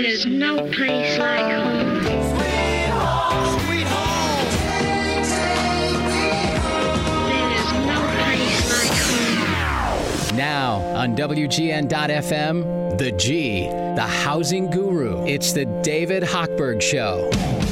There is no place like home. Sweet home, sweet home. There is no place like home. Now on WGN.FM, The G, the housing guru. It's the David Hochberg Show.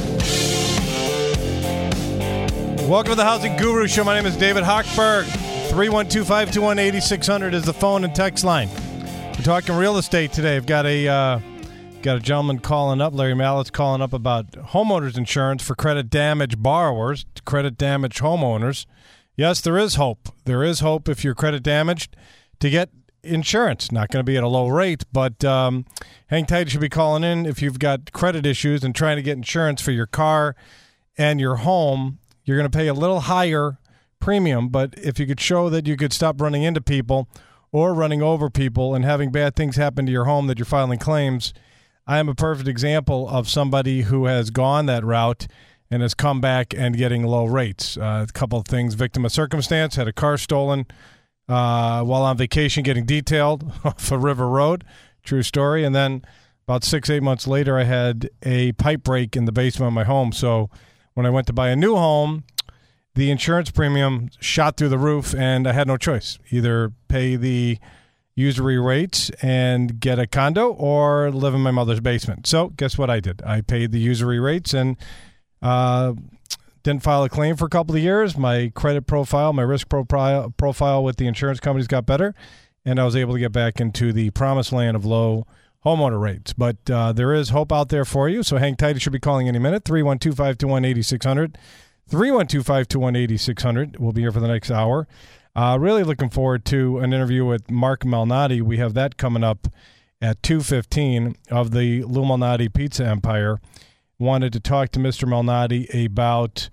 Welcome to the Housing Guru Show. My name is David Hochberg. 312-521-8600 is the phone and text line. We're talking real estate today. I've got a gentleman calling up, Larry Mallett's calling up about homeowners insurance for credit damage borrowers, credit damaged homeowners. Yes, there is hope. There is hope if you're credit damaged to get insurance. Not going to be at a low rate, but hang tight. You should be calling in if you've got credit issues and trying to get insurance for your car and your home. You're going to pay a little higher premium, but if you could show that you could stop running into people or running over people and having bad things happen to your home that you're filing claims, I am a perfect example of somebody who has gone that route and has come back and getting low rates. A couple of things: victim of circumstance, had a car stolen while on vacation getting detailed off a river road. True story. And then about 6-8 months later, I had a pipe break in the basement of my home. So when I went to buy a new home, the insurance premium shot through the roof, and I had no choice. Either pay the usury rates and get a condo or live in my mother's basement. So guess what I did? I paid the usury rates and didn't file a claim for a couple of years. My credit profile, my risk profile with the insurance companies got better, and I was able to get back into the promised land of low homeowner rates. But there is hope out there for you, so hang tight. You should be calling any minute, 312-521-8600. 312-521-8600. We'll be here for the next hour. Really looking forward to an interview with Mark Malnati. We have that coming up at 2:15 of the Lou Malnati Pizza Empire. Wanted to talk to Mr. Malnati about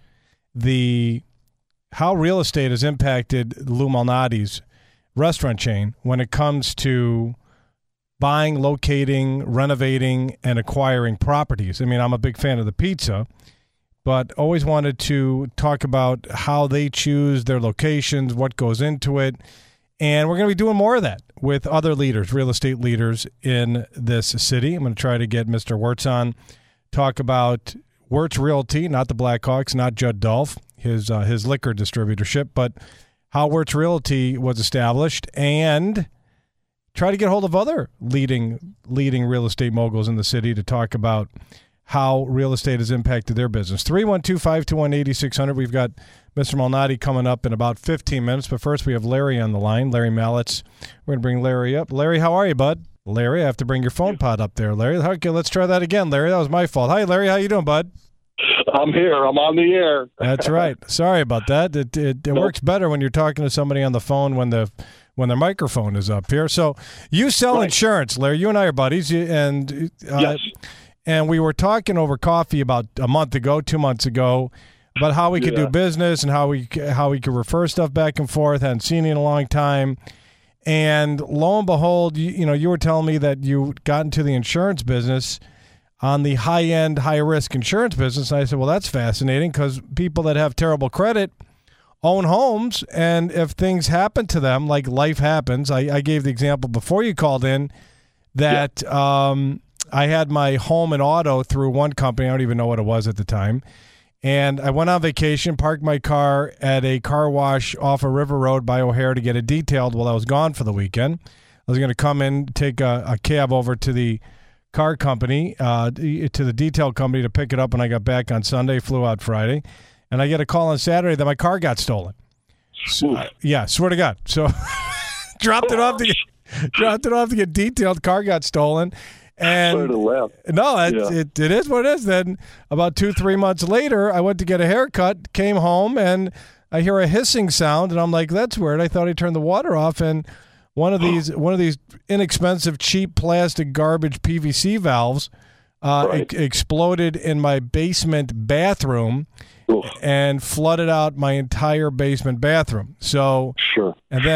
how real estate has impacted Lou Malnati's restaurant chain when it comes to buying, locating, renovating, and acquiring properties. I mean, I'm a big fan of the pizza, but always wanted to talk about how they choose their locations, what goes into it. And we're going to be doing more of that with other leaders, real estate leaders in this city. I'm going to try to get Mr. Wirtz on, talk about Wirtz Realty, not the Blackhawks, not Judd Dolph, his liquor distributorship, but how Wirtz Realty was established, and try to get hold of other leading real estate moguls in the city to talk about how real estate has impacted their business. 312-521-8600. We've got Mr. Malnati coming up in about 15 minutes, but first we have Larry on the line, Larry Mallett's. We're going to bring Larry up. Larry, how are you, bud? Larry, I have to bring your phone pod up there, Larry. Okay, let's try that again, Larry. That was my fault. Hi, Larry. How you doing, bud? I'm here. I'm on the air. That's right. Sorry about that. It works better when you're talking to somebody on the phone when their microphone is up here. So you sell insurance, Larry. You and I are buddies. And yes. And we were talking over coffee about a month ago, 2 months ago, about how we could do business and how we could refer stuff back and forth. Hadn't seen you in a long time. And lo and behold, you were telling me that you got into the insurance business on the high-end, high-risk insurance business. And I said, well, that's fascinating, because people that have terrible credit own homes, and if things happen to them, like life happens, I gave the example before you called in that I had my home and auto through one company. I don't even know what it was at the time. And I went on vacation, parked my car at a car wash off a River Road by O'Hare to get it detailed while I was gone for the weekend. I was going to come in, take a cab over to the car company, to the detail company to pick it up when I got back on Sunday, flew out Friday. And I get a call on Saturday that my car got stolen. So, yeah, swear to God. So dropped it off to get detailed. Car got stolen. And no, it is what it is. Then about 2-3 months later, I went to get a haircut, came home, and I hear a hissing sound, and I'm like, that's weird. I thought I turned the water off, and one of these inexpensive, cheap plastic garbage PVC valves exploded in my basement bathroom. And flooded out my entire basement bathroom. So so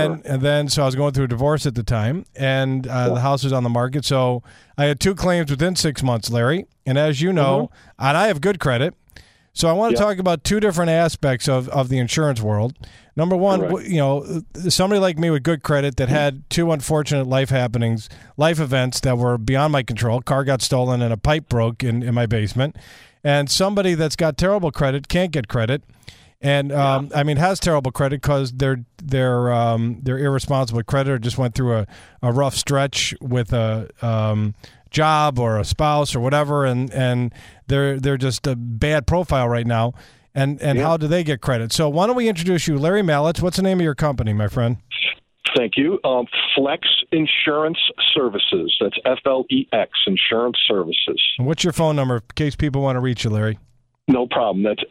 I was going through a divorce at the time, and the house was on the market. So I had 2 claims within 6 months, Larry. And as you know, and I have good credit, So I want to talk about two different aspects of the insurance world. Number one, somebody like me with good credit that had two unfortunate life events that were beyond my control. Car got stolen and a pipe broke in my basement. And somebody that's got terrible credit can't get credit. And, has terrible credit because their irresponsible creditor just went through a rough stretch with a job or a spouse or whatever, and they're just a bad profile right now. And how do they get credit? So why don't we introduce you, Larry Malitz? What's the name of your company, my friend? Thank you. Flex Insurance Services. That's FLEX, Insurance Services. And what's your phone number in case people want to reach you, Larry? No problem. That's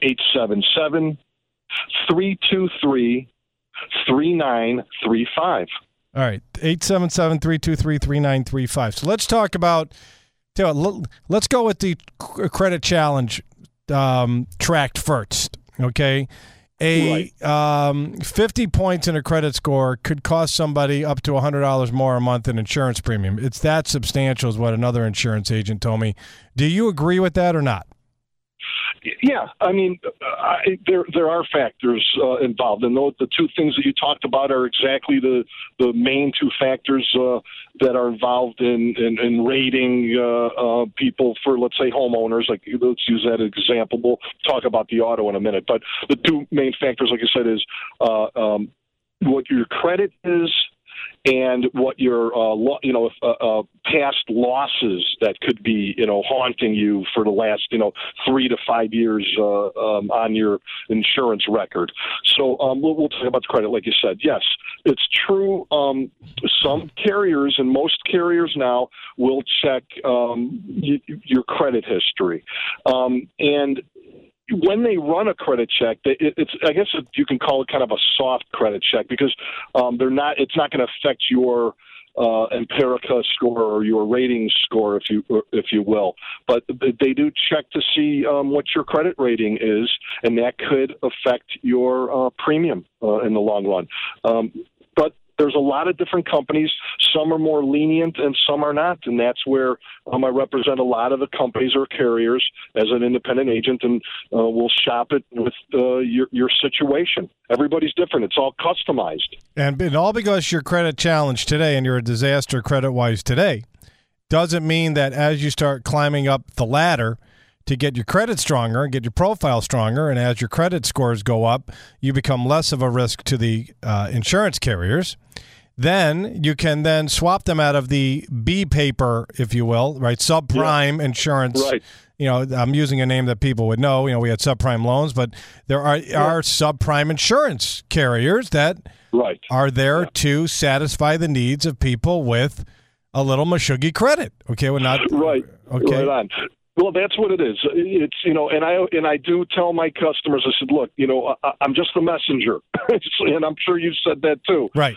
877-323-3935. All right, 877-323-3935. So let's talk about, let's go with the credit challenge tracked first, okay? 50 points in a credit score could cost somebody up to $100 more a month in insurance premium. It's that substantial is what another insurance agent told me. Do you agree with that or not? Yeah, I mean, there are factors involved, and the two things that you talked about are exactly the main two factors that are involved in rating people for, let's say, homeowners. Like, let's use that example. We'll talk about the auto in a minute, but the two main factors, like I said, is what your credit is and what your past losses that could be haunting you for the last 3 to 5 years on your insurance record. So we'll talk about the credit, like you said. Yes, it's true. Some carriers and most carriers now will check your credit history, and when they run a credit check, I guess you can call it kind of a soft credit check because it's not going to affect your Empirica score or your rating score, if you will. But they do check to see what your credit rating is, and that could affect your premium in the long run. But there's a lot of different companies. Some are more lenient and some are not, and that's where I represent a lot of the companies or carriers as an independent agent, and we'll shop it with your situation. Everybody's different. It's all customized. And all because you're credit challenged today and you're a disaster credit-wise today doesn't mean that as you start climbing up the ladder to get your credit stronger and get your profile stronger, and as your credit scores go up, you become less of a risk to the insurance carriers. Then you can then swap them out of the B paper, if you will, right? Subprime insurance. Right. I'm using a name that people would know. We had subprime loans, but there are subprime insurance carriers that are there to satisfy the needs of people with a little mashuggy credit. Okay, we're not right. Okay. Right on. Well, that's what it is. It's and I do tell my customers. I said, look, I'm just the messenger, and I'm sure you've said that too. Right.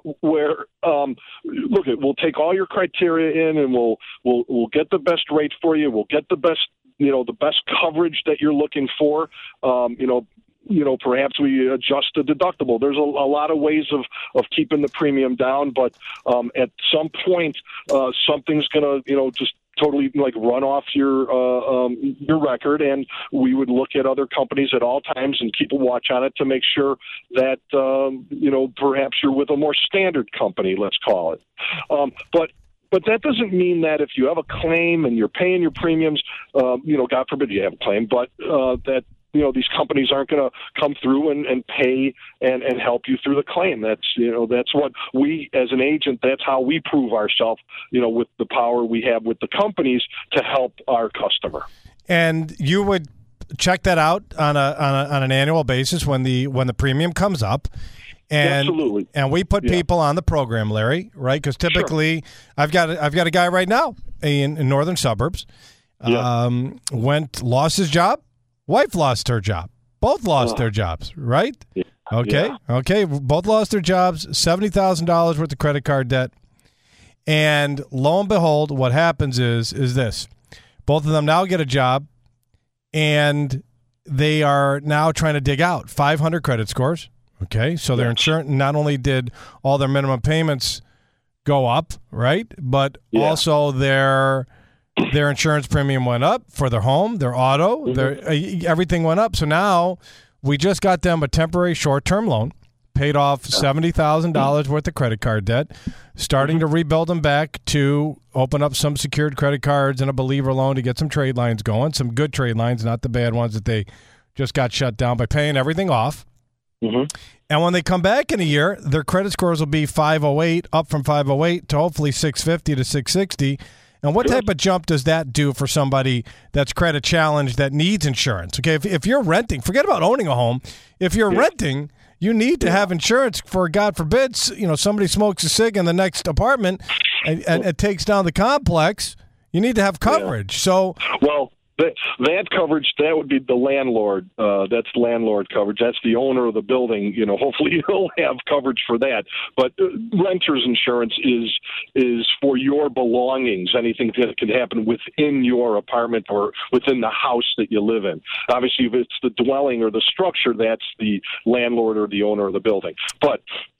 We'll take all your criteria in, and we'll get the best rate for you. We'll get the best coverage that you're looking for. Perhaps we adjust the deductible. There's a lot of ways of keeping the premium down, but at some point, something's going to, just totally run off your record, and we would look at other companies at all times and keep a watch on it to make sure that perhaps you're with a more standard company, let's call it. But that doesn't mean that if you have a claim and you're paying your premiums, God forbid you have a claim, but that these companies aren't going to come through and pay and help you through the claim. That's what we, as an agent, that's how we prove ourselves, with the power we have with the companies to help our customer. And you would check that out on an annual basis when the premium comes up. And, absolutely. And we put people on the program, Larry, right? Because typically, I've got a guy right now in northern suburbs, lost his job. Wife lost her job. Both lost their jobs, right? Yeah. Okay. Yeah. Okay. Both lost their jobs, $70,000 worth of credit card debt. And lo and behold, what happens is this. Both of them now get a job, and they are now trying to dig out 500 credit scores. Okay. So their insurance, not only did all their minimum payments go up, right, but also their their insurance premium went up for their home, their auto, everything went up. So now we just got them a temporary short-term loan, paid off $70,000 worth of credit card debt, starting to rebuild them back to open up some secured credit cards and a believer loan to get some trade lines going, some good trade lines, not the bad ones that they just got shut down by paying everything off. And when they come back in a year, their credit scores will be 508, up from 508 to hopefully 650 to 660. And what type of jump does that do for somebody that's credit challenged that needs insurance? Okay, if you're renting, forget about owning a home. If you're renting, you need to have insurance for, God forbid, somebody smokes a cig in the next apartment and it takes down the complex. You need to have coverage. So, well, that coverage, that would be the landlord. That's landlord coverage. That's the owner of the building. Hopefully you'll have coverage for that. But renter's insurance is for your belongings, anything that could happen within your apartment or within the house that you live in. Obviously, if it's the dwelling or the structure, that's the landlord or the owner of the building. But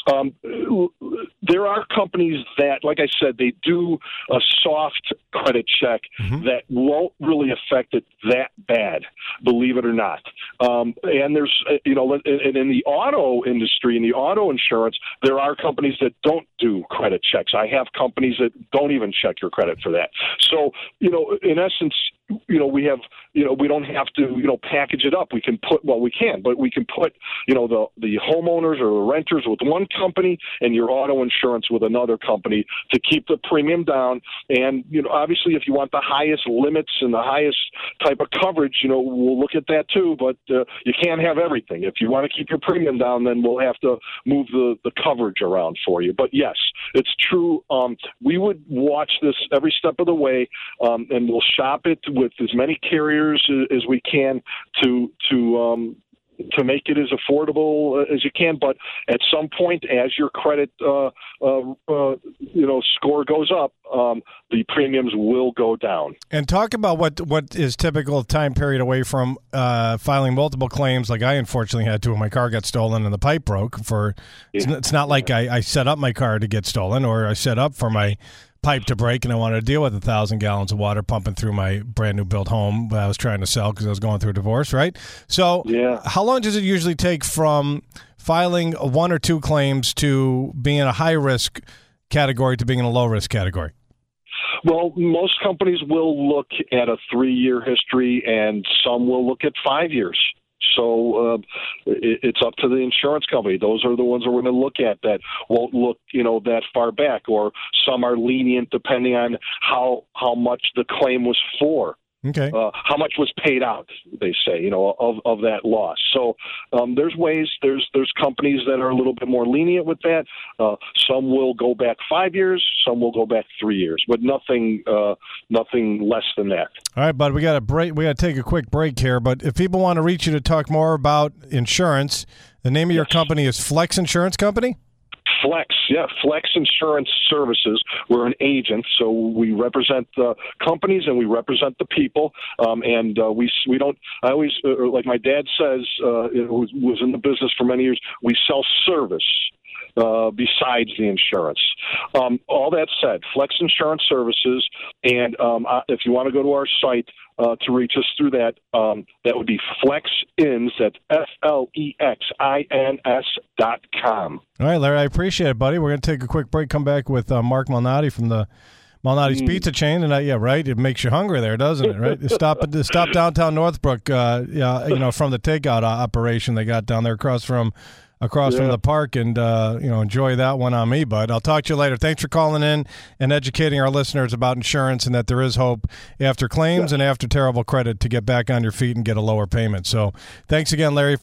there are companies that, like I said, they do a soft credit check that won't really affect it that bad, believe it or not. And there's, and in the auto industry, in the auto insurance, there are companies that don't do credit checks. I have companies that don't even check your credit for that. So, in essence, we have, we don't have to, package it up. We can put, we can put, the homeowners or the renters with one company and your auto insurance with another company to keep the premium down. And, obviously if you want the highest limits and the highest type of coverage, we'll look at that too, but you can't have everything. If you want to keep your premium down, then we'll have to move the coverage around for you. But yes, it's true. We would watch this every step of the way, and we'll shop it with as many carriers as we can to make it as affordable as you can. But at some point, as your credit score goes up, the premiums will go down. And talk about what is typical time period away from filing multiple claims, like I unfortunately had to when my car got stolen and the pipe broke. It's not like I set up my car to get stolen, or I set up for my pipe to break and I wanted to deal with 1,000 gallons of water pumping through my brand new built home that I was trying to sell because I was going through a divorce, right? So how long does it usually take from filing one or two claims to being in a high risk category to being in a low risk category? Well, most companies will look at a 3-year history and some will look at 5 years. So it's up to the insurance company. Those are the ones that we're going to look at that won't look, that far back, or some are lenient depending on how much the claim was for. Okay. How much was paid out, they say, of that loss. So there's ways, there's companies that are a little bit more lenient with that. Some will go back 5 years, some will go back 3 years, but nothing less than that. All right, bud, we got to break. We got to take a quick break here. But if people want to reach you to talk more about insurance, the name of your company is Flex Insurance Company? Flex Insurance Services. We're an agent, so we represent the companies and we represent the people. And we don't. I always, like my dad says, who was in the business for many years, we sell service besides the insurance. All that said, Flex Insurance Services, and if you want to go to our site to reach us through that, that would be FlexIns, that's FlexIns.com. All right, Larry, I appreciate it, buddy. We're going to take a quick break, come back with Mark Malnati from the Malnati's Pizza Chain, and right, it makes you hungry there, doesn't it? Right, stop downtown Northbrook, from the takeout operation they got down there across from the park, and enjoy that one on me, bud. I'll talk to you later. Thanks for calling in and educating our listeners about insurance and that there is hope after claims and after terrible credit to get back on your feet and get a lower payment. So thanks again, Larry.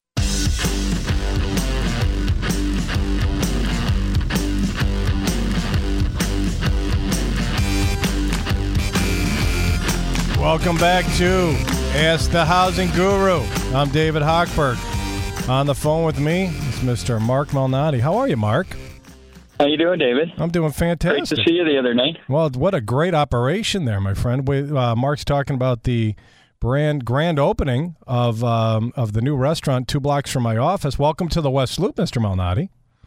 Welcome back to Ask the Housing Guru. I'm David Hochberg. On the phone with me is Mr. Mark Malnati. How are you, Mark? How you doing, David? I'm doing fantastic. Great to see you the other night. Well, what a great operation there, my friend. Mark's talking about the grand opening of the new restaurant 2 blocks from my office. Welcome to the West Loop, Mr. Malnati.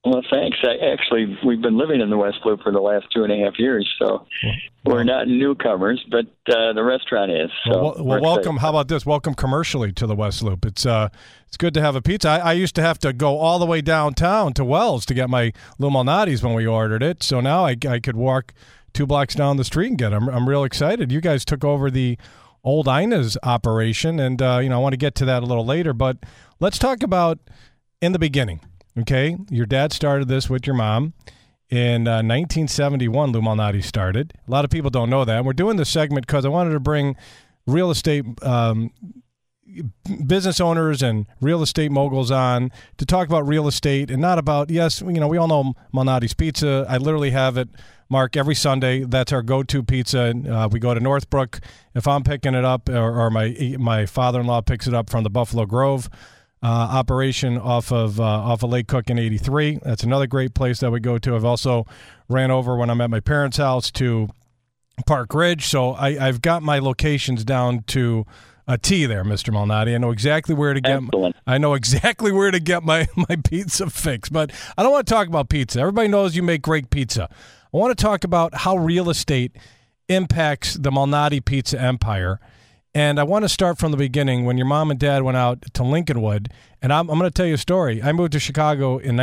Well, thanks. We've been living in the West Loop for the last 2.5 years, so we're not newcomers, but the restaurant is. So well, welcome. How about this? Welcome commercially to the West Loop. It's good to have a pizza. I used to have to go all the way downtown to Wells to get my Lou Malnati's when we ordered it, so now I could walk 2 blocks down the street and get it. I'm real excited. You guys took over the old Ina's operation, and I want to get to that a little later, but let's talk about in the beginning. Okay, your dad started this with your mom. In 1971, Lou Malnati started. A lot of people don't know that. We're doing this segment because I wanted to bring real estate business owners and real estate moguls on to talk about real estate and not about, we all know Malnati's Pizza. I literally have it, Mark, every Sunday. That's our go-to pizza. We go to Northbrook if I'm picking it up, or my father-in-law picks it up from the Buffalo Grove operation off of Lake Cook in 83. That's another great place that we go to. I've also ran over when I'm at my parents' house to Park Ridge. So I've got my locations down to a T there, Mr. Malnati. I know exactly where to get. I know exactly where to get my pizza fix. But I don't want to talk about pizza. Everybody knows you make great pizza. I want to talk about how real estate impacts the Malnati pizza empire. And I want to start from the beginning when your mom and dad went out to Lincolnwood. And I'm going to tell you a story. I moved to Chicago in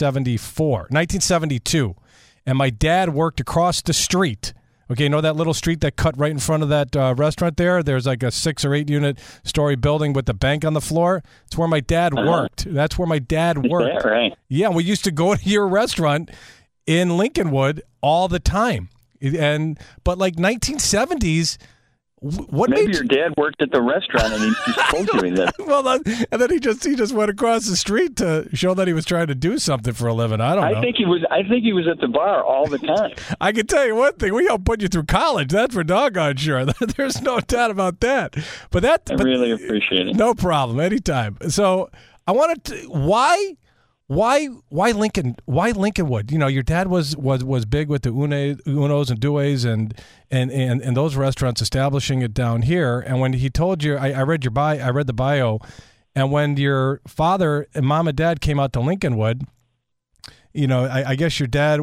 1972. And my dad worked across the street. Okay, you know that little street that cut right in front of that restaurant there? There's like a 6 or 8 unit story building with the bank on the floor. It's where my dad worked. That's where my dad worked. Is that right? Yeah, we used to go to your restaurant in Lincolnwood all the time. But like 1970s, maybe your dad worked at the restaurant and he just told you that. Well, and then he just went across the street to show that he was trying to do something for a living. I don't know. I think he was at the bar all the time. I can tell you one thing: we helped put you through college. That's for doggone sure. There's no doubt about that. But I really appreciate it. No problem, anytime. So I wanted to Why Lincoln? Why Lincolnwood? Your dad was big with the Unos and Dues and those restaurants, establishing it down here. And when he told you, I read the bio, and when your father and mom and dad came out to Lincolnwood, I guess your dad,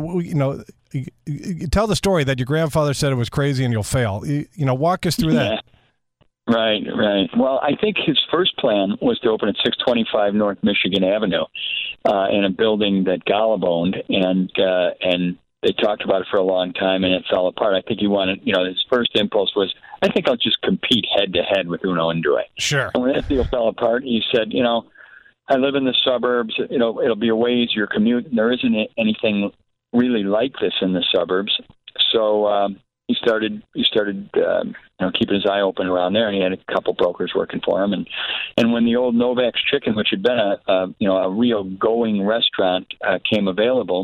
tell the story that your grandfather said it was crazy and you'll fail. Walk us through that. Right. Well, I think his first plan was to open at 625 North Michigan Avenue in a building that Golub owned, and they talked about it for a long time, and it fell apart. I think he wanted, his first impulse was, I think I'll just compete head-to-head with Uno and Due. Sure. And when that deal fell apart, he said, I live in the suburbs, it'll be a way easier commute, and there isn't anything really like this in the suburbs. So he started keeping his eye open around there, and he had a couple brokers working for him. And when the old Novak's Chicken, which had been a real going restaurant, came available,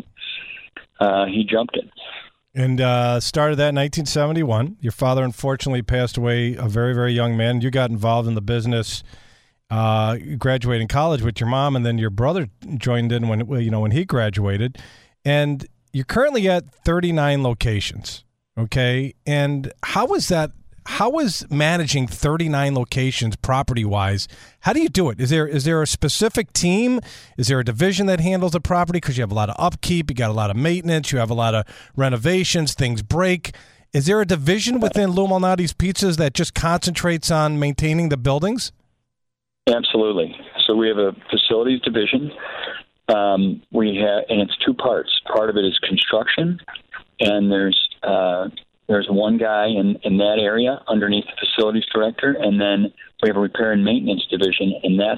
he jumped it. And started that in 1971. Your father unfortunately passed away a very, very young man. You got involved in the business, graduating college with your mom, and then your brother joined in when he graduated. And you're currently at 39 locations. Okay, and how is managing 39 locations property-wise? How do you do it? Is there a specific team? Is there a division that handles the property? Because you have a lot of upkeep, you got a lot of maintenance, you have a lot of renovations, things break. Is there a division within Lou Malnati's Pizzas that just concentrates on maintaining the buildings? Absolutely. So we have a facilities division. And it's 2 parts. Part of it is construction, and there's one guy in that area underneath the facilities director, and then we have a repair and maintenance division, and that's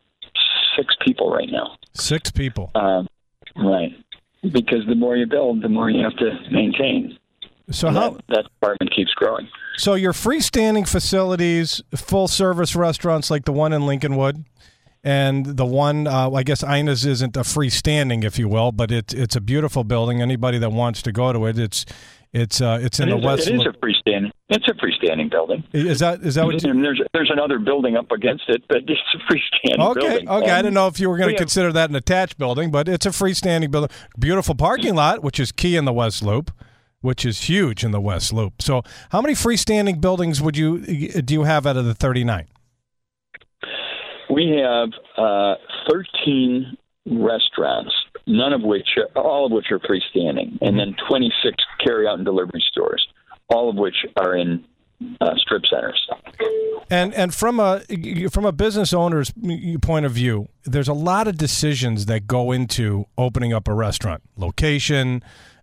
6 people right now. 6 people. Right. Because the more you build, the more you have to maintain. So that department keeps growing. So your freestanding facilities, full-service restaurants like the one in Lincolnwood, and the one, I guess Ina's isn't a freestanding, if you will, but it's a beautiful building. Anybody that wants to go to it, it's in the West. It is a freestanding. It's a freestanding building. Is that what? There's another building up against it, but it's a freestanding building. Okay. I didn't know if you were going to consider that an attached building, but it's a freestanding building. Beautiful parking lot, which is key in the West Loop, which is huge in the West Loop. So, how many freestanding buildings do you have out of the 39? We have 13 restaurants all of which are freestanding, and then 26 carry-out and delivery stores, all of which are in strip centers. And from a business owner's point of view, there's a lot of decisions that go into opening up a restaurant: location,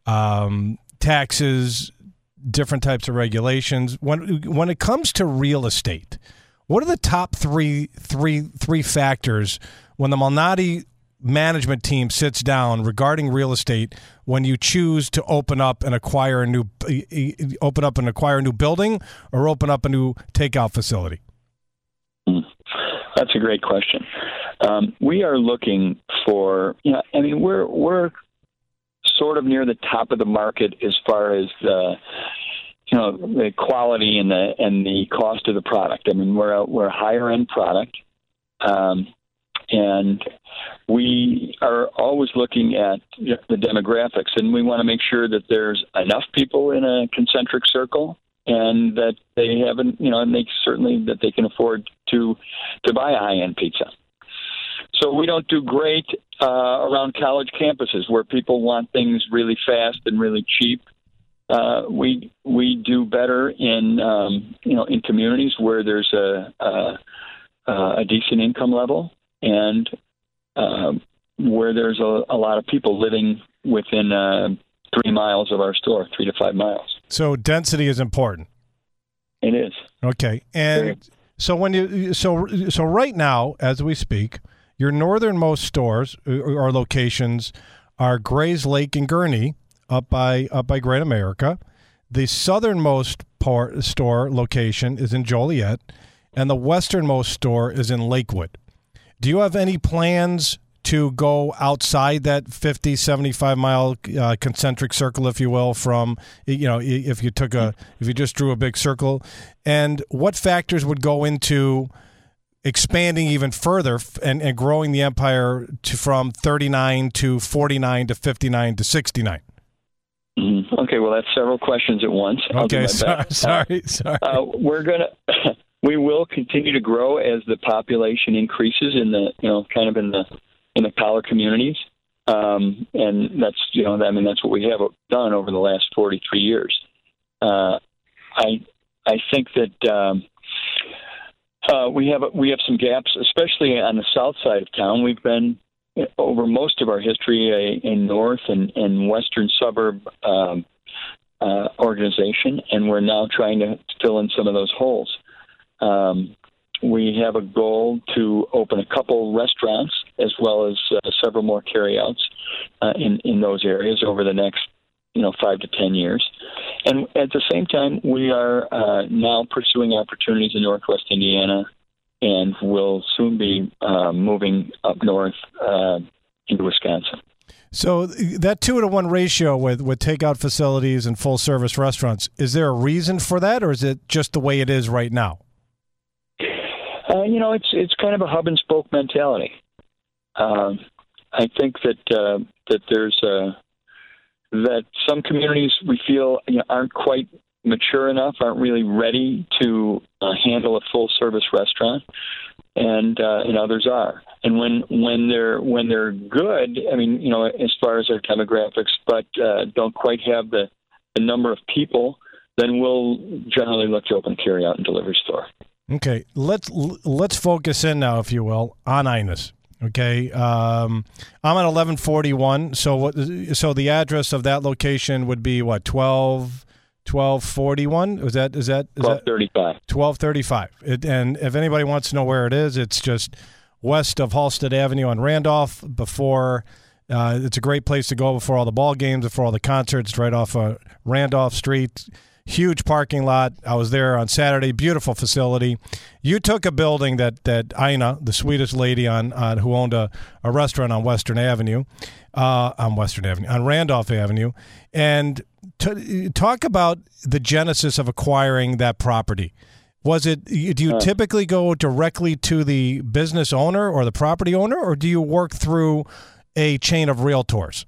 taxes, different types of regulations. When it comes to real estate, what are the top three factors when the Malnati management team sits down regarding real estate when you choose to open up and acquire a new building or open up a new takeout facility? That's a great question. We are looking for, we're sort of near the top of the market as far as the quality and the cost of the product. I mean, we're a higher end product. And we are always looking at the demographics, and we want to make sure that there's enough people in a concentric circle, and that they haven't, and certainly that they can afford to buy a high-end pizza. So we don't do great around college campuses where people want things really fast and really cheap. We do better in in communities where there's a decent income level, and where there's a lot of people living within 3 miles of our store, 3 to 5 miles. So density is important. It is. Okay. And so so right now, as we speak, your northernmost stores or locations are Grays Lake and Gurnee, up by Great America. The southernmost store location is in Joliet, and the westernmost store is in Lakewood. Do you have any plans to go outside that 50, 75-mile concentric circle, if you will, from, if you just drew a big circle? And what factors would go into expanding even further and growing the empire from 39 to 49 to 59 to 69? Okay, well, that's several questions at once. Okay, sorry. We will continue to grow as the population increases in the, in the collar communities. And that's, that's what we have done over the last 43 years. I think that we have some gaps, especially on the south side of town. We've been, over most of our history, a north and western suburb organization, and we're now trying to fill in some of those holes. We have a goal to open a couple restaurants as well as several more carryouts in those areas over the next 5 to 10 years. And at the same time, we are now pursuing opportunities in Northwest Indiana, and will soon be moving up north into Wisconsin. So that 2-to-1 ratio with takeout facilities and full service restaurants, is there a reason for that, or is it just the way it is right now? It's kind of a hub and spoke mentality. I think that there's that some communities we feel aren't quite mature enough, aren't really ready to handle a full service restaurant, and others are. And when they're good, as far as their demographics, but don't quite have the number of people, then we'll generally look to open a carry-out and delivery store. Okay, let's focus in now, if you will, on Inus. Okay, I'm at 1141. So the address of that location would be what, 1241? Is that 1235? 1235. And if anybody wants to know where it is, it's just west of Halstead Avenue on Randolph. Before it's a great place to go before all the ball games, before all the concerts. Right off Randolph Street. Huge parking lot. I was there on Saturday. Beautiful facility. You took a building that Ina, the sweetest lady on who owned a restaurant on Western Avenue, on Randolph Avenue, and talk about the genesis of acquiring that property. Was it? Do you typically go directly to the business owner or the property owner, or do you work through a chain of realtors?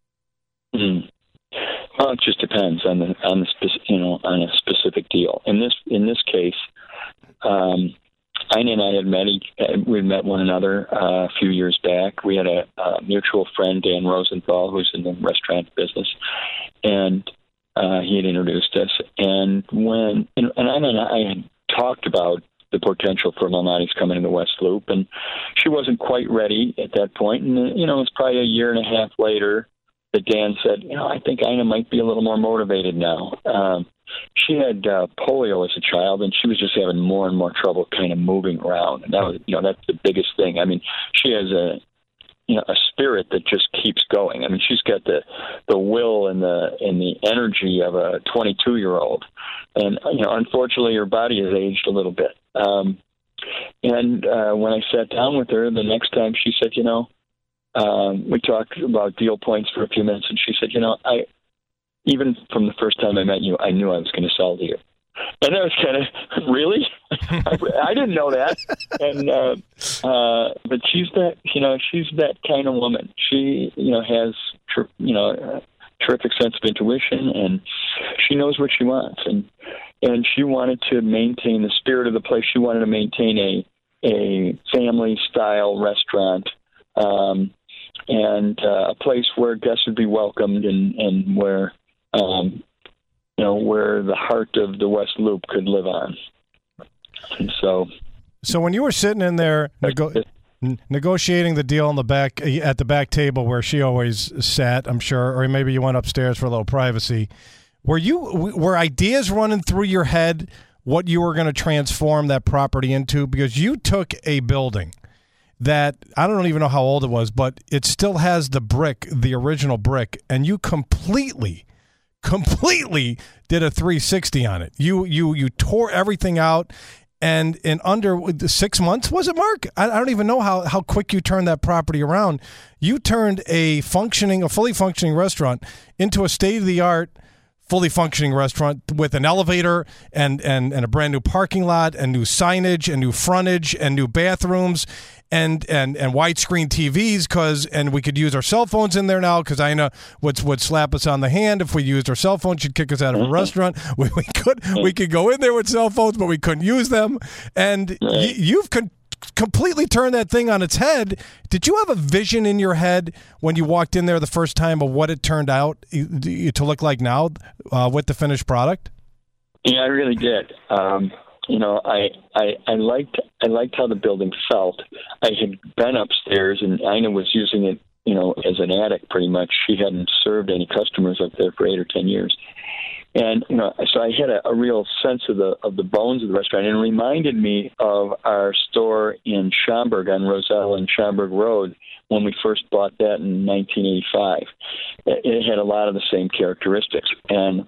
Well, it just depends on a specific deal. In this case, Ina and I had met. We'd met one another a few years back. We had a mutual friend, Dan Rosenthal, who's in the restaurant business, and he had introduced us. And when Ina and I had talked about the potential for Malnati's coming to the West Loop, and she wasn't quite ready at that point. And it was probably a year and a half later that Dan said, I think Ina might be a little more motivated now. She had polio as a child, and she was just having more and more trouble kind of moving around. And that was, that's the biggest thing. I mean, she has a spirit that just keeps going. I mean, she's got the will and the energy of a 22-year-old. And, unfortunately, her body has aged a little bit. And when I sat down with her the next time, she said, we talked about deal points for a few minutes, and she said, even from the first time I met you, I knew I was going to sell to you. And that was kind of, really? I didn't know that. And but she's that kind of woman. She, has, a terrific sense of intuition, and she knows what she wants. And she wanted to maintain the spirit of the place. She wanted to maintain a family-style restaurant, and a place where guests would be welcomed, and where where the heart of the West Loop could live on. And so when you were sitting in there negotiating the deal at the back table where she always sat, I'm sure, or maybe you went upstairs for a little privacy, were ideas running through your head what you were going to transform that property into? Because you took a building that, I don't even know how old it was, but it still has the original brick, and you completely did a 360 on it. You tore everything out, and in under 6 months, was it, Mark? I don't even know how quick you turned that property around. You turned a fully functioning restaurant into a state-of-the-art, fully functioning restaurant with an elevator and a brand new parking lot and new signage and new frontage and new bathrooms and widescreen TVs, and we could use our cell phones in there now, because Ina would slap us on the hand if we used our cell phones. She'd kick us out of a restaurant. We could go in there with cell phones, but we couldn't use them. And you've completely turned that thing on its head. Did you have a vision in your head when you walked in there the first time of what it turned out to look like now with the finished product? Yeah, I really did. I liked how the building felt. I had been upstairs, and Ina was using it, as an attic pretty much. She hadn't served any customers up there for 8 or 10 years. And, so I had a real sense of the bones of the restaurant, and it reminded me of our store in Schaumburg on Roselle and Schaumburg Road when we first bought that in 1985. It had a lot of the same characteristics. And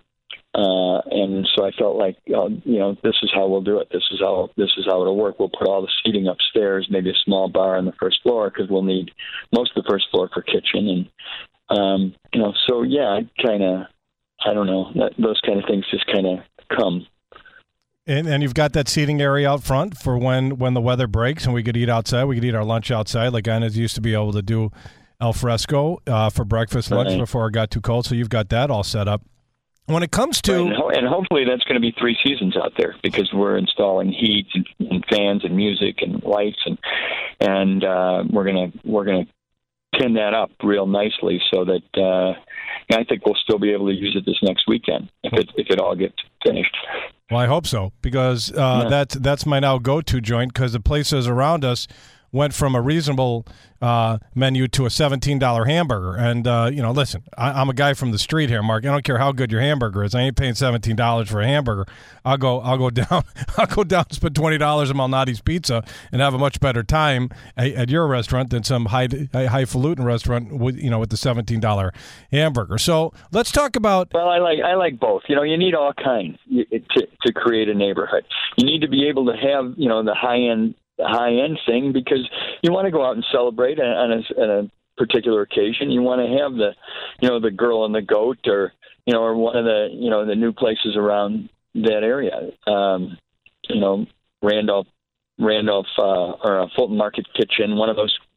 so I felt like, this is how we'll do it. This is how it'll work. We'll put all the seating upstairs, maybe a small bar on the first floor, because we'll need most of the first floor for kitchen. And, so yeah, I don't know, those kind of things just kind of come. And you've got that seating area out front for when the weather breaks and we could eat outside. We could eat our lunch outside, like Ina used to be able to do al fresco for breakfast, lunch, before it got too cold. So you've got that all set up. When it comes to and hopefully that's going to be 3 seasons out there, because we're installing heat and fans and music and lights, and we're gonna pin that up real nicely so that I think we'll still be able to use it this next weekend if it all gets finished. Well, I hope so, because that's my now go-to joint, because the places around us went from a reasonable menu to a $17 hamburger. And, listen, I'm a guy from the street here, Mark. I don't care how good your hamburger is. I ain't paying $17 for a hamburger. I'll go down and spend $20 at Malnati's Pizza and have a much better time at your restaurant than some highfalutin restaurant with the $17 hamburger. So let's talk about. Well, I like both. You need all kinds to create a neighborhood. You need to be able to have the high end thing, because you want to go out and celebrate on a particular occasion. You want to have the Girl and the Goat, or one of the new places around that area. Randolph or Fulton Market Kitchen, one of those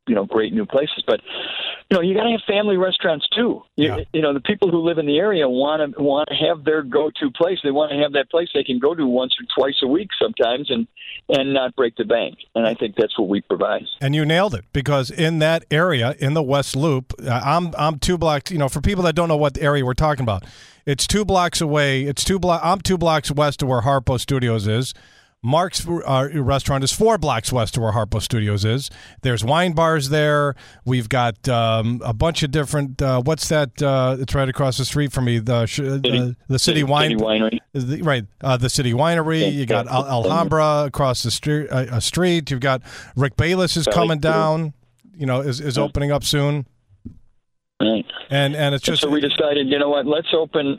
great new places. But you got to have family restaurants too. The people who live in the area want to have their go-to place. They want to have that place they can go to once or twice a week sometimes, and not break the bank. And I think that's what we provide. And you nailed it, because in that area, in the West Loop, I'm 2 blocks. For people that don't know what area we're talking about, it's 2 blocks away. I'm 2 blocks west of where Harpo Studios is. Mark's restaurant is 4 blocks west of where Harpo Studios is. There's wine bars there. We've got a bunch of different. What's that? It's right across the street from me. The City Winery. Right. The City Winery. You got Alhambra across the street. You've got Rick Bayless is coming down. Is opening up soon. Right. And it's just. So we decided, let's open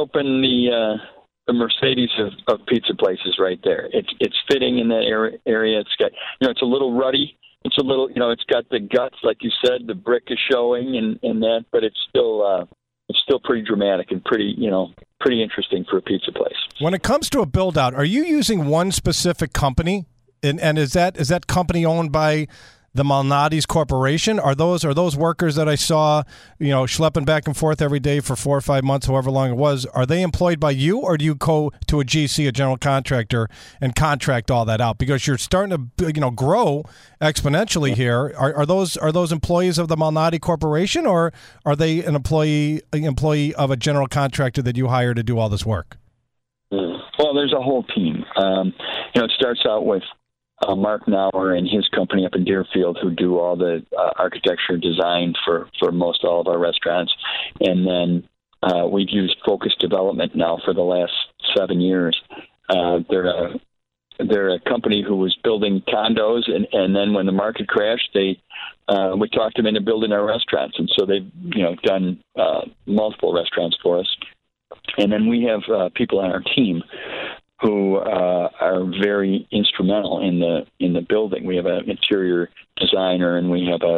the Mercedes of pizza places right there. It's fitting in that area. It's got, it's a little ruddy. It's a little, it's got the guts, like you said. The brick is showing and that, but it's still pretty dramatic and pretty interesting for a pizza place. When it comes to a build out, are you using one specific company? And is that company owned by the Malnati's Corporation? Are those workers that I saw, schlepping back and forth every day for 4 or 5 months, however long it was? Are they employed by you, or do you go to a GC, a general contractor, and contract all that out? Because you're starting to, grow exponentially here. Are those employees of the Malnati Corporation, or are they an employee of a general contractor that you hire to do all this work? Well, there's a whole team. It starts out with Mark Nauer and his company up in Deerfield, who do all the architecture design for most all of our restaurants. And then we've used Focus Development now for the last 7 years. They're a company who was building condos, and then when the market crashed, we talked them into building our restaurants. And so they've done multiple restaurants for us. And then we have people on our team who are very instrumental in the building. We have an interior designer, and we have a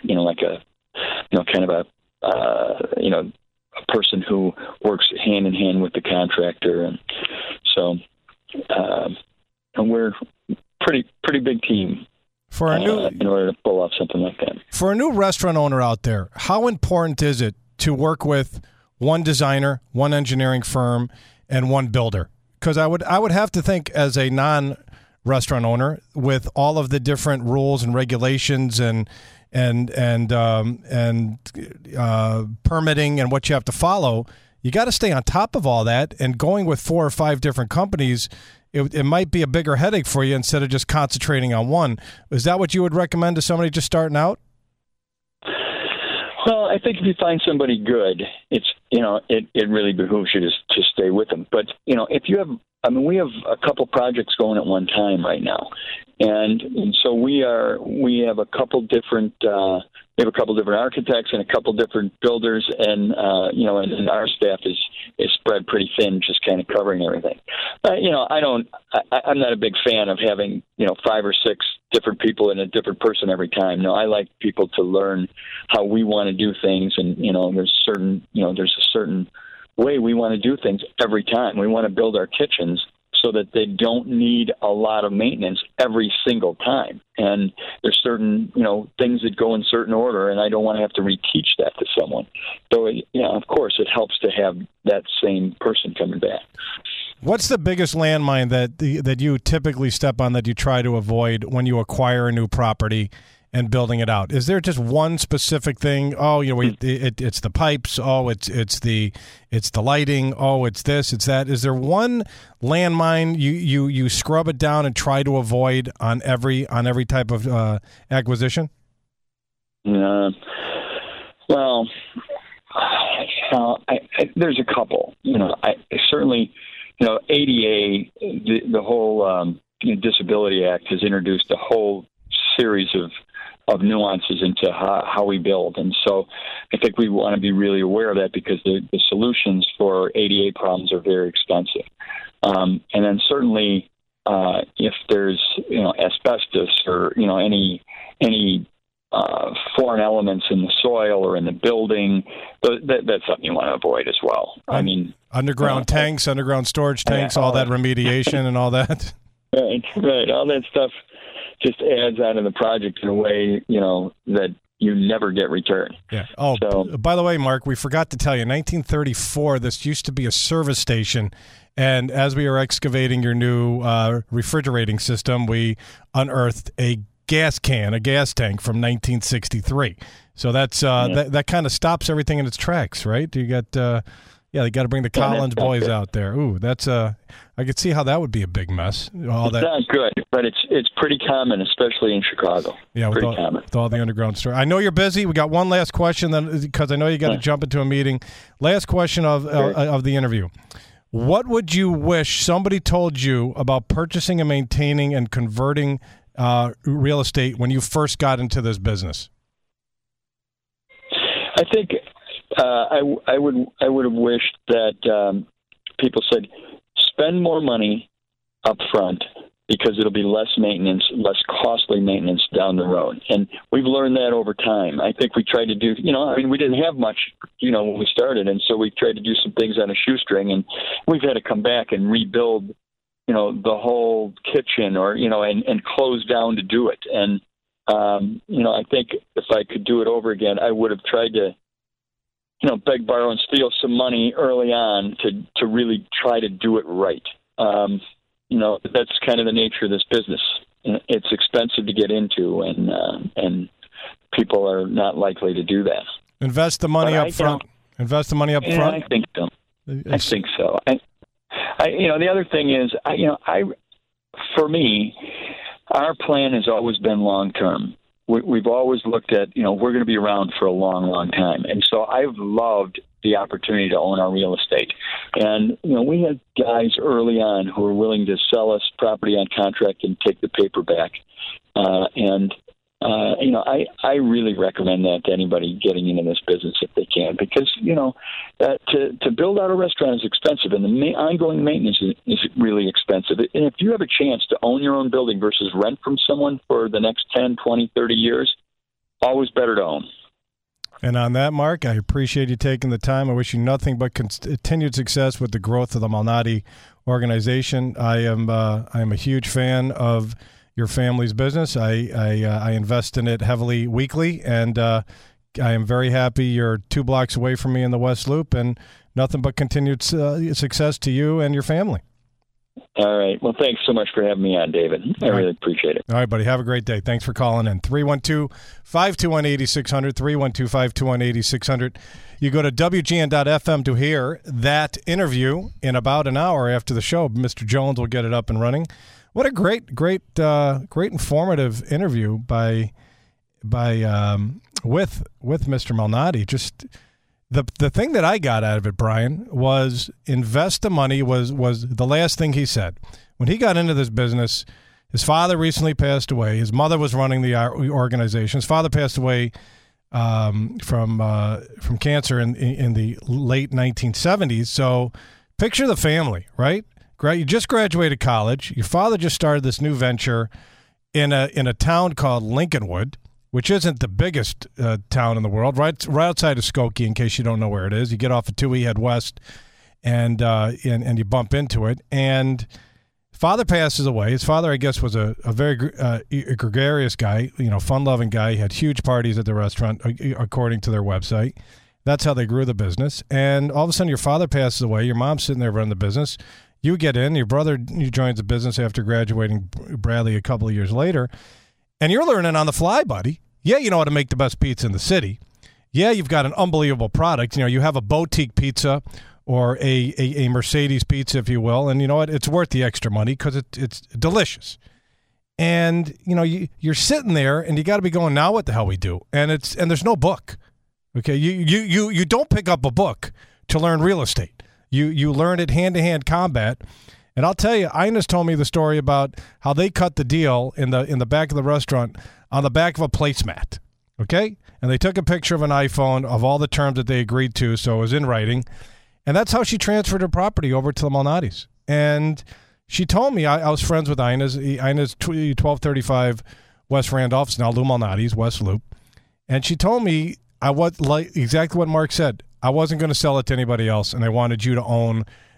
person who works hand in hand with the contractor, and so and we're pretty big team for a new in order to pull off something like that. For a new restaurant owner out there, how important is it to work with one designer, one engineering firm, and one builder? Because I would have to think, as a non-restaurant owner, with all of the different rules and regulations and permitting and what you have to follow, you got to stay on top of all that. And going with 4 or 5 different companies, it might be a bigger headache for you instead of just concentrating on one. Is that what you would recommend to somebody just starting out? Well, I think if you find somebody good, it really behooves you to stay with them. But if you have, we have a couple projects going at one time right now, and so we have a couple different architects and a couple different builders, and and our staff is spread pretty thin, just kind of covering everything. I'm not a big fan of having 5 or 6 different people and a different person every time. No, I like people to learn how we want to do things, and there's a certain way we want to do things every time. We want to build our kitchens so that they don't need a lot of maintenance every single time. And there's certain, things that go in certain order, and I don't want to have to reteach that to someone. So, of course, it helps to have that same person coming back. What's the biggest landmine that you typically step on that you try to avoid when you acquire a new property and building it out? Is there just one specific thing? Oh, it's the pipes. Oh, it's the lighting. Oh, it's this, it's that. Is there one landmine you scrub it down and try to avoid on every type of acquisition? There's a couple. I certainly. ADA, the whole Disability Act has introduced a whole series of nuances into how we build. And so I think we want to be really aware of that, because the solutions for ADA problems are very expensive. And then certainly if there's, asbestos or, any foreign elements in the soil or in the building, that's something you want to avoid as well. Underground tanks, underground storage tanks, all that remediation and all that. Right, all that stuff. just adds on to the project in a way, that you never get return. Yeah. Oh, so, by the way, Mark, we forgot to tell you, 1934, this used to be a service station. And as we were excavating your new refrigerating system, we unearthed a gas tank from 1963. So that's that kind of stops everything in its tracks, right? You got they got to bring the Collins boys out there. Ooh, that's I could see how that would be a big mess. It's not good, but it's pretty common, especially in Chicago. Yeah, with all the underground story. I know you're busy. We got one last question, then, because I know you got to jump into a meeting. Last question of the interview. What would you wish somebody told you about purchasing and maintaining and converting real estate when you first got into this business? I think I would have wished that people said spend more money up front because it'll be less maintenance, less costly maintenance down the road. And we've learned that over time. I think we tried to do, we didn't have much, when we started, and so we tried to do some things on a shoestring, and we've had to come back and rebuild, the whole kitchen and close down to do it. And I think if I could do it over again, I would have tried to, beg, borrow, and steal some money early on to really try to do it right. That's kind of the nature of this business. It's expensive to get into, and people are not likely to do that. Invest the money up front. Invest the money up front. I think so. I think so. The other thing is, for me, our plan has always been long term. We've always looked at, we're going to be around for a long, long time. And so I've loved the opportunity to own our real estate. And, we had guys early on who were willing to sell us property on contract and take the paper back. I really recommend that to anybody getting into this business if they can, because, to build out a restaurant is expensive, and the ongoing maintenance is really expensive. And if you have a chance to own your own building versus rent from someone for the next 10, 20, 30 years, always better to own. And on that, Mark, I appreciate you taking the time. I wish you nothing but continued success with the growth of the Malnati organization. I am a huge fan of your family's business. I invest in it heavily weekly, and I am very happy you're 2 blocks away from me in the West Loop, and nothing but continued success to you and your family. All right. Well, thanks so much for having me on, David. I really appreciate it. All right, buddy. Have a great day. Thanks for calling in. 312-521-8600, 312-521-8600. You go to WGN.FM to hear that interview in about an hour after the show. Mr. Jones will get it up and running. What a great informative interview with Mr. Malnati. Just the thing that I got out of it, Brian, was invest the money was the last thing he said. When he got into this business, his father recently passed away. His mother was running the organization. His father passed away from cancer in the late 1970s. So picture the family, right? You just graduated college. Your father just started this new venture in a town called Lincolnwood, which isn't the biggest town in the world, right outside of Skokie, in case you don't know where it is. You get off of 2E, head west, and you bump into it. And father passes away. His father, I guess, was a very gregarious guy, fun-loving guy. He had huge parties at the restaurant, according to their website. That's how they grew the business. And all of a sudden, your father passes away. Your mom's sitting there running the business. You get in. Your brother joins the business after graduating Bradley a couple of years later. And you're learning on the fly, buddy. Yeah, you know how to make the best pizza in the city. Yeah, you've got an unbelievable product. You have a boutique pizza or a Mercedes pizza, if you will. And you know what? It's worth the extra money because it's delicious. And, you're sitting there and you got to be going, now what the hell we do? And there's no book. Okay, you don't pick up a book to learn real estate. You learn it hand-to-hand combat. And I'll tell you, Ines told me the story about how they cut the deal in the back of the restaurant on the back of a placemat, okay? And they took a picture of an iPhone of all the terms that they agreed to, so it was in writing. And that's how she transferred her property over to the Malnatis. And she told me, I was friends with Ines 1235 West Randolph, it's now Lou Malnati's, West Loop. And she told me, exactly what Mark said. I wasn't going to sell it to anybody else, and I wanted you to own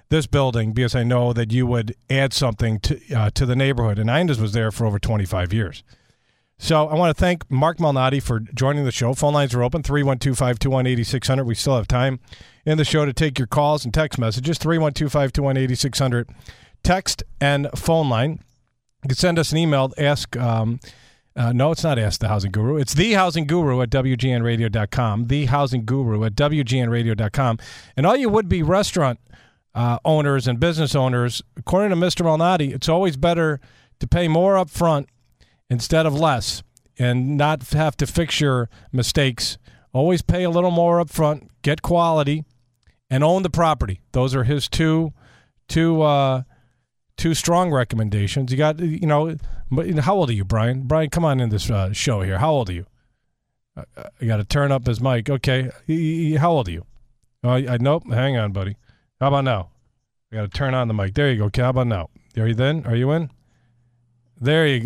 this building because I know that you would add something to the neighborhood. And Indes was there for over 25 years. So I want to thank Mark Malnati for joining the show. Phone lines are open, 312-521-8600. We still have time in the show to take your calls and text messages, 312-521-8600. Text and phone line. You can send us an email, ask no, it's not Ask the Housing Guru. It's thehousing.guru at WGNradio.com, thehousing.guru at WGNradio.com. And all you would-be restaurant owners and business owners, according to Mr. Malnati, it's always better to pay more up front instead of less and not have to fix your mistakes. Always pay a little more up front, get quality, and own the property. Those are his two strong recommendations. You got, how old are you, Brian? Brian, come on in this show here. How old are you? I got to turn up his mic. Okay. How old are you? Nope. Hang on, buddy. How about now? I got to turn on the mic. There you go. Okay, how about now? Are you in? Are you in? There you go.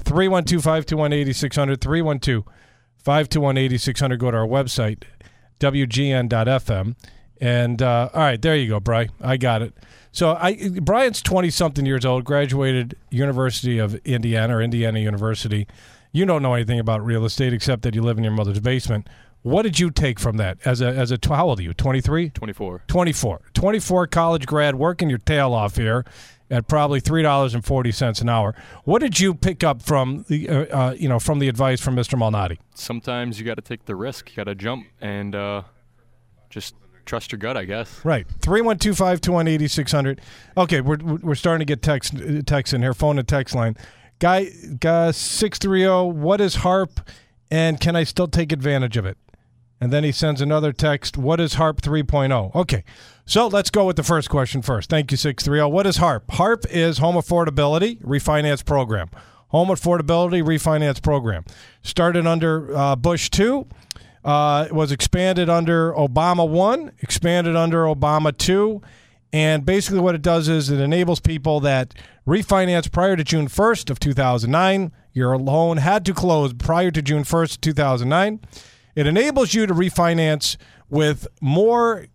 312-521-8600. 312-521-8600. Go to our website, WGN.FM. And, all right, there you go, Brian. I got it. So Brian's 20-something years old, graduated University of Indiana or Indiana University. You don't know anything about real estate except that you live in your mother's basement. What did you take from that? How old are you, 23? 24. 24 college grad, working your tail off here at probably $3.40 an hour. What did you pick up from the advice from Mr. Malnati? Sometimes you got to take the risk. You got to jump and just trust your gut, I guess. Right. 312-521-8600. Okay, we're starting to get text in here, phone and text line. Guy 630, what is HARP and can I still take advantage of it? And then he sends another text, what is HARP 3.0? Okay, so let's go with the first question first. Thank you, 630. What is HARP? HARP is Home Affordability Refinance Program. Home Affordability Refinance Program. Started under Bush 2. It was expanded under Obama 1, expanded under Obama 2, and basically what it does is it enables people that refinance prior to June 1st of 2009. Your loan had to close prior to June 1st of 2009. It enables you to refinance with more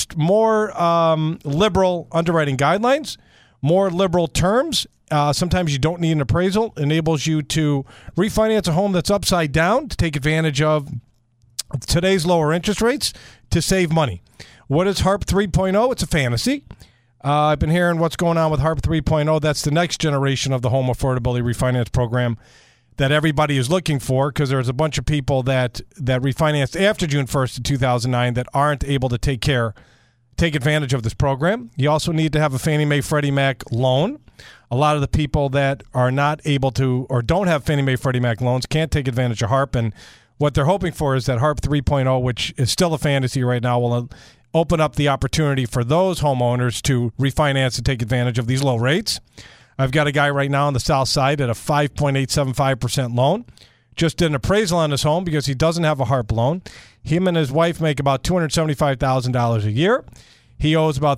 liberal underwriting guidelines, more liberal terms. Sometimes you don't need an appraisal. It enables you to refinance a home that's upside down to take advantage of today's lower interest rates to save money. What is HARP 3.0? It's a fantasy. I've been hearing what's going on with HARP 3.0. That's the next generation of the Home Affordability Refinance Program that everybody is looking for because there's a bunch of people that refinanced after June 1st of 2009 that aren't able to take advantage of this program. You also need to have a Fannie Mae Freddie Mac loan. A lot of the people that are not able to or don't have Fannie Mae Freddie Mac loans can't take advantage of HARP, and what they're hoping for is that HARP 3.0, which is still a fantasy right now, will open up the opportunity for those homeowners to refinance and take advantage of these low rates. I've got a guy right now on the south side at a 5.875% loan. Just did an appraisal on his home because he doesn't have a HARP loan. Him and his wife make about $275,000 a year. He owes about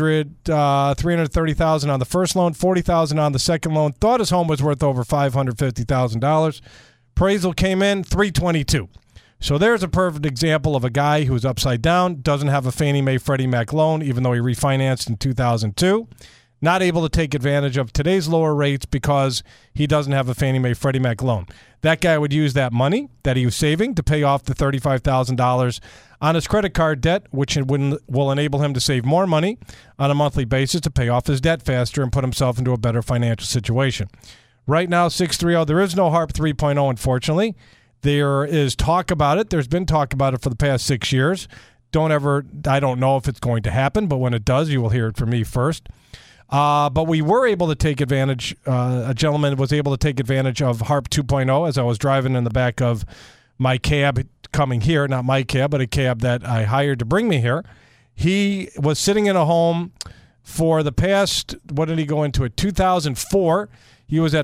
$330,000 on the first loan, $40,000 on the second loan. Thought his home was worth over $550,000. Appraisal came in $322,000. So there's a perfect example of a guy who's upside down, doesn't have a Fannie Mae Freddie Mac loan, even though he refinanced in 2002, not able to take advantage of today's lower rates because he doesn't have a Fannie Mae Freddie Mac loan. That guy would use that money that he was saving to pay off the $35,000 on his credit card debt, which will enable him to save more money on a monthly basis to pay off his debt faster and put himself into a better financial situation. Right now, 630, there is no HARP 3.0, unfortunately. There is talk about it. There's been talk about it for the past 6 years. I don't know if it's going to happen, but when it does, you will hear it from me first. But we were able to take advantage, a gentleman was able to take advantage of HARP 2.0 as I was driving in the back of my cab coming here, not my cab, but a cab that I hired to bring me here. He was sitting in a home for the past, what did he go into it, 2004. He was at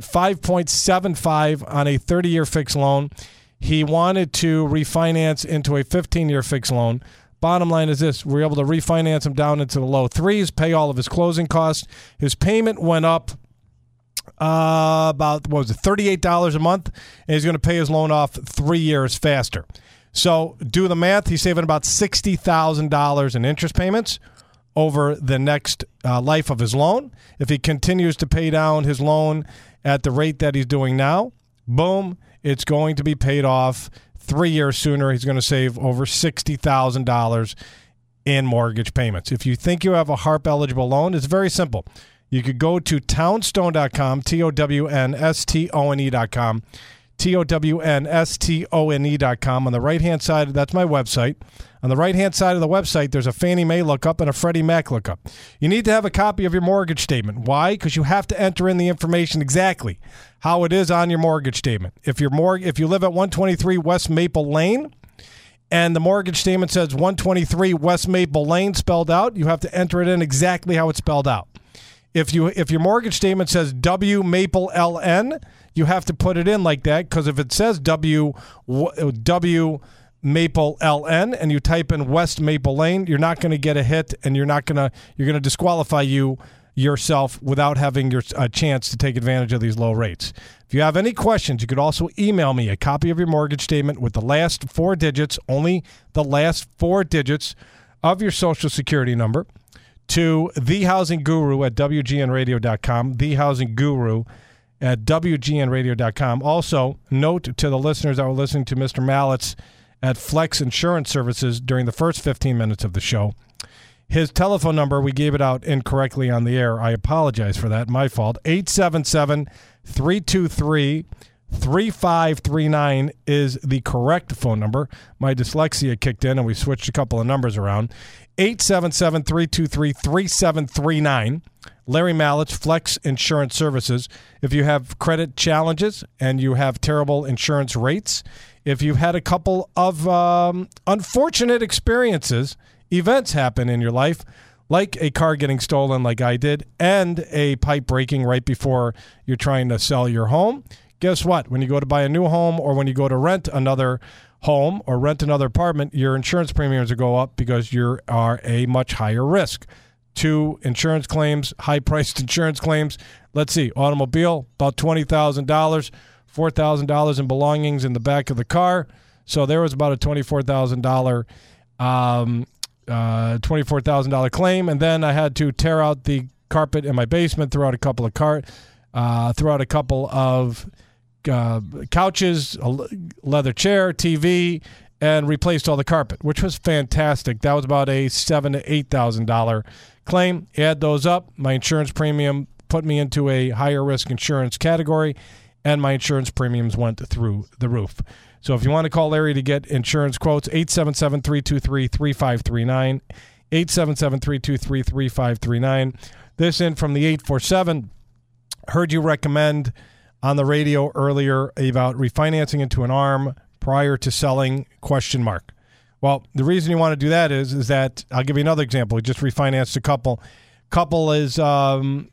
5.75 on a 30-year fixed loan. He wanted to refinance into a 15-year fixed loan. Bottom line is this. We're able to refinance him down into the low threes, pay all of his closing costs. His payment went up about, $38 a month, and he's going to pay his loan off 3 years faster. So do the math. He's saving about $60,000 in interest payments over the next life of his loan. If he continues to pay down his loan at the rate that he's doing now, boom, it's going to be paid off 3 years sooner. He's going to save over $60,000 in mortgage payments. If you think you have a HARP-eligible loan, it's very simple. You could go to townstone.com, TOWNSTONE.com, TOWNSTONE.com. On the right-hand side, that's my website. On the right-hand side of the website, there's a Fannie Mae lookup and a Freddie Mac lookup. You need to have a copy of your mortgage statement. Why? Because you have to enter in the information exactly how it is on your mortgage statement. If you live at 123 West Maple Lane, and the mortgage statement says 123 West Maple Lane spelled out, you have to enter it in exactly how it's spelled out. If your mortgage statement says W Maple LN, you have to put it in like that, because if it says W Maple LN and you type in West Maple Lane, you're not going to get a hit, and you're going to disqualify yourself without having a chance to take advantage of these low rates. If you have any questions, you could also email me a copy of your mortgage statement with the last 4 digits, only the last 4 digits of your Social Security number, to thehousingguru at WGNradio.com, thehousingguru at WGNradio.com. Also, note to the listeners that were listening to Mr. Mallets at Flex Insurance Services during the first 15 minutes of the show, his telephone number, we gave it out incorrectly on the air. I apologize for that. My fault. 877-323-3539 is the correct phone number. My dyslexia kicked in, and we switched a couple of numbers around. 877-323-3739. Larry Mallets, Flex Insurance Services. If you have credit challenges and you have terrible insurance rates, if you've had a couple of unfortunate experiences, events happen in your life, like a car getting stolen like I did, and a pipe breaking right before you're trying to sell your home, guess what? When you go to buy a new home, or when you go to rent another home or rent another apartment, your insurance premiums will go up because you are a much higher risk. 2 insurance claims, high-priced insurance claims. Let's see, automobile, about $20,000, $4,000 in belongings in the back of the car. So there was about a $24,000 claim, and then I had to tear out the carpet in my basement, throw out a couple of couches, a leather chair, TV, and replaced all the carpet, which was fantastic. That was about a $7,000 to $8,000 claim. Add those up, my insurance premium put me into a higher risk insurance category, and my insurance premiums went through the roof. So if you want to call Larry to get insurance quotes, 877-323-3539, 877-323-3539. This in from the 847. Heard you recommend on the radio earlier about refinancing into an ARM prior to selling, ? Well, the reason you want to do that is that, I'll give you another example. We just refinanced a couple. Couple is in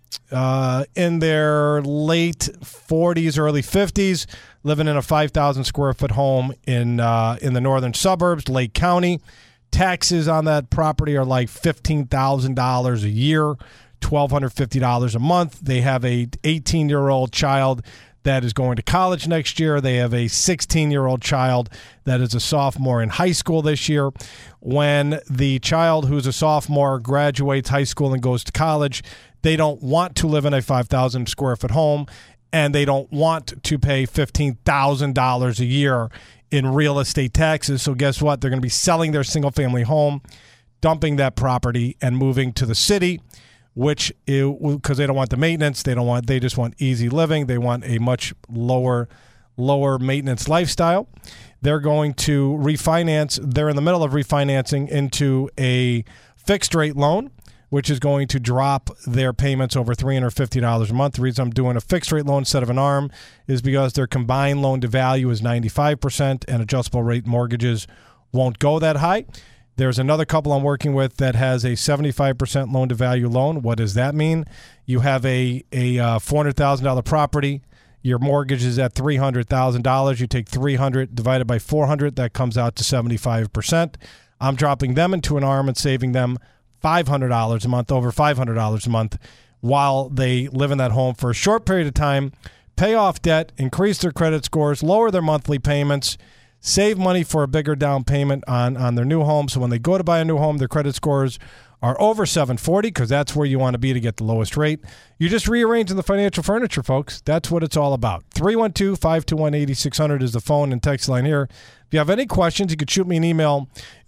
their late 40s, early 50s, living in a 5,000 square foot home in the northern suburbs, Lake County. Taxes on that property are like $15,000 a year, $1,250 a month. They have a 18-year-old child that is going to college next year. They have a 16-year-old child that is a sophomore in high school this year. When the child who's a sophomore graduates high school and goes to college, they don't want to live in a 5,000 square foot home, and they don't want to pay $15,000 a year in real estate taxes. So guess what? They're going to be selling their single-family home, dumping that property, and moving to the city, which, because they don't want the maintenance, they just want easy living. They want a much lower maintenance lifestyle. They're going to refinance. They're in the middle of refinancing into a fixed rate loan, which is going to drop their payments over $350 a month. The reason I'm doing a fixed rate loan instead of an ARM is because their combined loan to value is 95%, and adjustable rate mortgages won't go that high. There's another couple I'm working with that has a 75% loan to value loan. What does that mean? You have a $400,000 property. Your mortgage is at $300,000. You take 300 divided by 400. That comes out to 75%. I'm dropping them into an ARM and saving them $500 a month, over $500 a month, while they live in that home for a short period of time, pay off debt, increase their credit scores, lower their monthly payments, save money for a bigger down payment on their new home. So when they go to buy a new home, their credit scores are over 740 because that's where you want to be to get the lowest rate. You're just rearranging the financial furniture, folks. That's what it's all about. 312-521-8600 is the phone and text line here. If you have any questions, you can shoot me an email,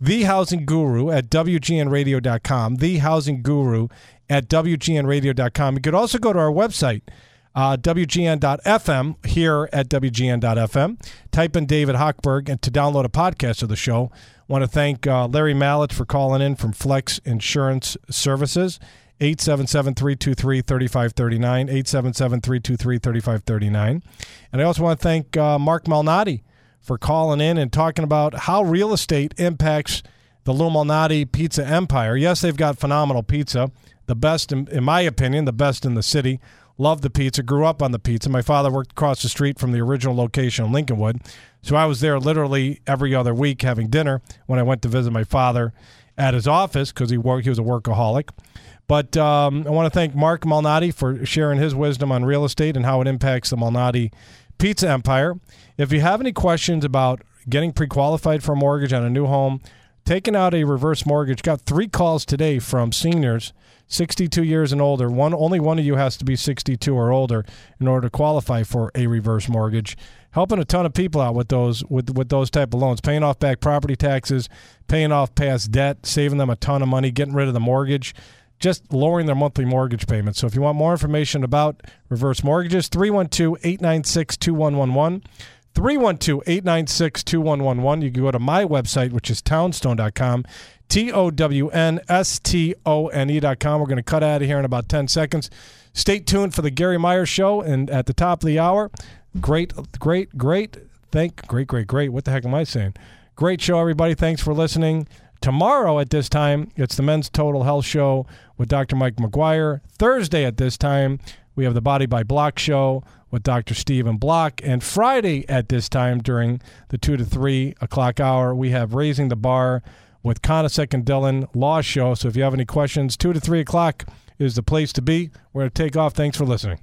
thehousingguru@wgnradio.com, thehousingguru@wgnradio.com. You could also go to our website, WGN.FM, here at WGN.FM. Type in David Hochberg and to download a podcast of the show. I want to thank Larry Mallett for calling in from Flex Insurance Services, 877-323-3539, 877-323-3539. And I also want to thank Mark Malnati for calling in and talking about how real estate impacts the Lou Malnati pizza empire. Yes, they've got phenomenal pizza, the best, in my opinion, the best in the city. Love the pizza, grew up on the pizza. My father worked across the street from the original location in Lincolnwood, so I was there literally every other week having dinner when I went to visit my father at his office because he was a workaholic. But I want to thank Mark Malnati for sharing his wisdom on real estate and how it impacts the Malnati pizza empire. If you have any questions about getting pre-qualified for a mortgage on a new home, taking out a reverse mortgage, got 3 calls today from seniors 62 years and older. Only one of you has to be 62 or older in order to qualify for a reverse mortgage. Helping a ton of people out with those type of loans, paying off back property taxes, paying off past debt, saving them a ton of money, getting rid of the mortgage, just lowering their monthly mortgage payments. So if you want more information about reverse mortgages, 312-896-2111. 312-896-2111. You can go to my website, which is townstone.com, TOWNSTONE.com. We're going to cut out of here in about 10 seconds. Stay tuned for the Gary Myers Show, and at the top of the hour, great. What the heck am I saying? Great show, everybody. Thanks for listening. Tomorrow at this time, it's the Men's Total Health Show with Dr. Mike McGuire. Thursday at this time, we have the Body by Block Show with Dr. Stephen Block. And Friday at this time, during the 2 to 3 o'clock hour, we have Raising the Bar with Conasec and Dillon Law Show. So if you have any questions, 2 to 3 o'clock is the place to be. We're going to take off. Thanks for listening.